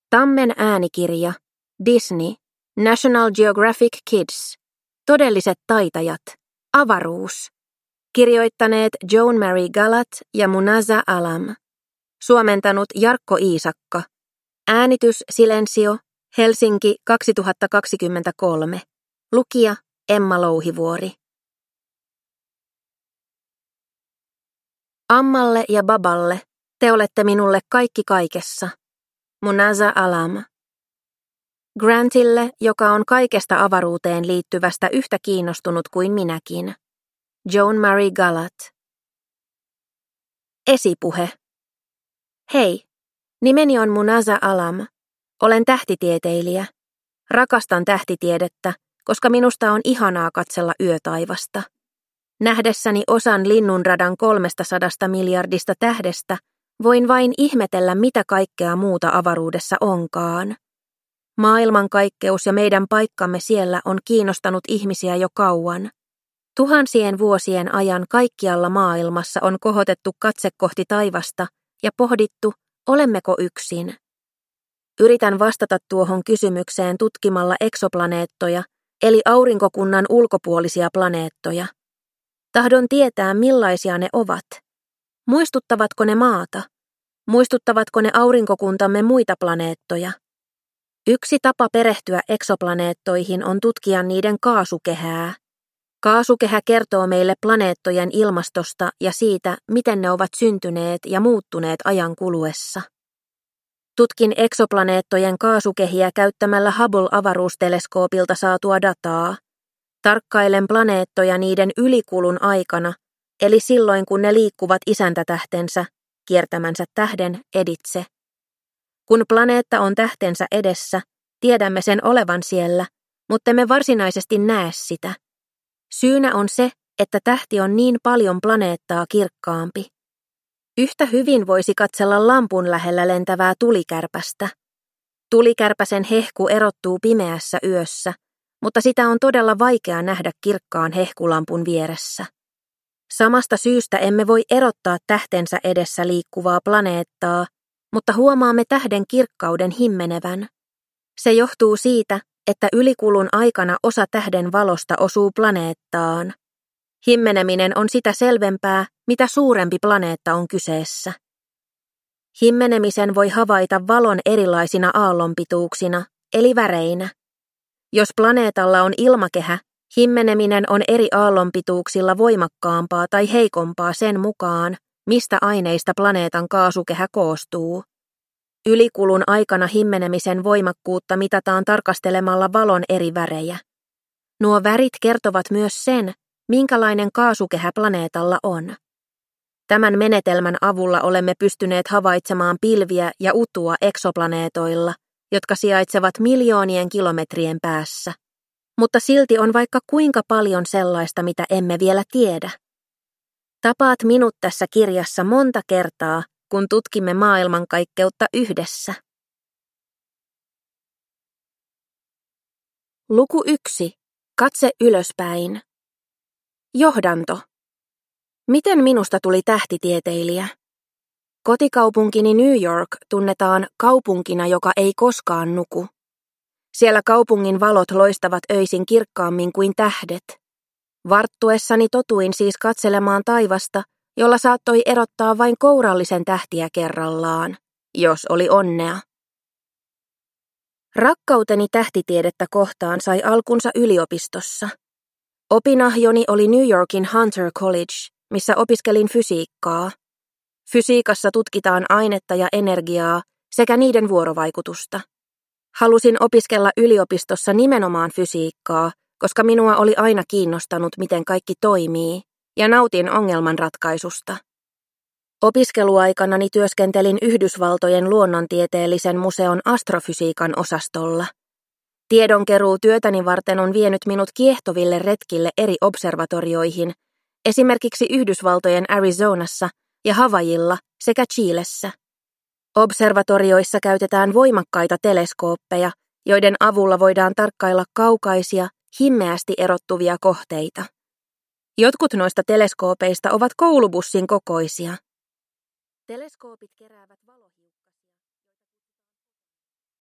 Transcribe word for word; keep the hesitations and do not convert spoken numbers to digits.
Tammen äänikirja, Disney, National Geographic Kids, Todelliset taitajat, Avaruus. Kirjoittaneet Joan Mary Galat ja Munazza Alam. Suomentanut Jarkko Iisakka. Äänitys Silensio, Helsinki kaksituhattakaksikymmentäkolme. Lukija Emma Louhivuori. Ammalle ja baballe, te olette minulle kaikki kaikessa. Munazza Alam. Grantille, joka on kaikesta avaruuteen liittyvästä yhtä kiinnostunut kuin minäkin. Joan Mary Galat. Esipuhe. Hei, nimeni on Munazza Alam. Olen tähtitieteilijä. Rakastan tähtitiedettä, koska minusta on ihanaa katsella yötaivasta. Nähdessäni osan linnunradan kolmesta sadasta miljardista tähdestä, voin vain ihmetellä, mitä kaikkea muuta avaruudessa onkaan. Maailmankaikkeus ja meidän paikkamme siellä on kiinnostanut ihmisiä jo kauan. Tuhansien vuosien ajan kaikkialla maailmassa on kohotettu katse kohti taivasta ja pohdittu, olemmeko yksin. Yritän vastata tuohon kysymykseen tutkimalla eksoplaneettoja, eli aurinkokunnan ulkopuolisia planeettoja. Tahdon tietää, millaisia ne ovat. Muistuttavatko ne maata? Muistuttavatko ne aurinkokuntamme muita planeettoja? Yksi tapa perehtyä eksoplaneettoihin on tutkia niiden kaasukehää. Kaasukehä kertoo meille planeettojen ilmastosta ja siitä, miten ne ovat syntyneet ja muuttuneet ajan kuluessa. Tutkin eksoplaneettojen kaasukehiä käyttämällä Hubble-avaruusteleskoopilta saatua dataa. Tarkkailen planeettoja niiden ylikulun aikana, eli silloin kun ne liikkuvat isäntätähtensä, kiertämänsä tähden editse. Kun planeetta on tähtensä edessä, tiedämme sen olevan siellä, mutta me varsinaisesti näe sitä. Syynä on se, että tähti on niin paljon planeettaa kirkkaampi. Yhtä hyvin voisi katsella lampun lähellä lentävää tulikärpästä. Tulikärpäsen hehku erottuu pimeässä yössä, mutta sitä on todella vaikea nähdä kirkkaan hehkulampun vieressä. Samasta syystä emme voi erottaa tähtensä edessä liikkuvaa planeettaa, mutta huomaamme tähden kirkkauden himmenevän. Se johtuu siitä, että ylikulun aikana osa tähden valosta osuu planeettaan. Himmeneminen on sitä selvempää, mitä suurempi planeetta on kyseessä. Himmenemisen voi havaita valon erilaisina aallonpituuksina, eli väreinä. Jos planeetalla on ilmakehä, himmeneminen on eri aallonpituuksilla voimakkaampaa tai heikompaa sen mukaan, mistä aineista planeetan kaasukehä koostuu. Ylikulun aikana himmenemisen voimakkuutta mitataan tarkastelemalla valon eri värejä. Nuo värit kertovat myös sen, minkälainen kaasukehä planeetalla on. Tämän menetelmän avulla olemme pystyneet havaitsemaan pilviä ja utua eksoplaneetoilla, jotka sijaitsevat miljoonien kilometrien päässä. Mutta silti on vaikka kuinka paljon sellaista, mitä emme vielä tiedä. Tapaat minut tässä kirjassa monta kertaa, kun tutkimme maailmankaikkeutta yhdessä. Luku yksi. Katse ylöspäin. Johdanto. Miten minusta tuli tähtitieteilijä? Kotikaupunkini New York tunnetaan kaupunkina, joka ei koskaan nuku. Siellä kaupungin valot loistavat öisin kirkkaammin kuin tähdet. Varttuessani totuin siis katselemaan taivasta, jolla saattoi erottaa vain kourallisen tähtiä kerrallaan, jos oli onnea. Rakkauteni tähtitiedettä kohtaan sai alkunsa yliopistossa. Opinahjoni oli New Yorkin Hunter College, missä opiskelin fysiikkaa. Fysiikassa tutkitaan ainetta ja energiaa sekä niiden vuorovaikutusta. Halusin opiskella yliopistossa nimenomaan fysiikkaa, koska minua oli aina kiinnostanut, miten kaikki toimii, ja nautin ongelmanratkaisusta. Opiskeluaikanani työskentelin Yhdysvaltojen luonnontieteellisen museon astrofysiikan osastolla. Tiedonkeruu työtäni varten on vienyt minut kiehtoville retkille eri observatorioihin, esimerkiksi Yhdysvaltojen Arizonassa ja Havaijilla sekä Chilessä. Observatorioissa käytetään voimakkaita teleskooppeja, joiden avulla voidaan tarkkailla kaukaisia, himmeästi erottuvia kohteita. Jotkut noista teleskoopeista ovat koulubussin kokoisia. Teleskoopit keräävät valo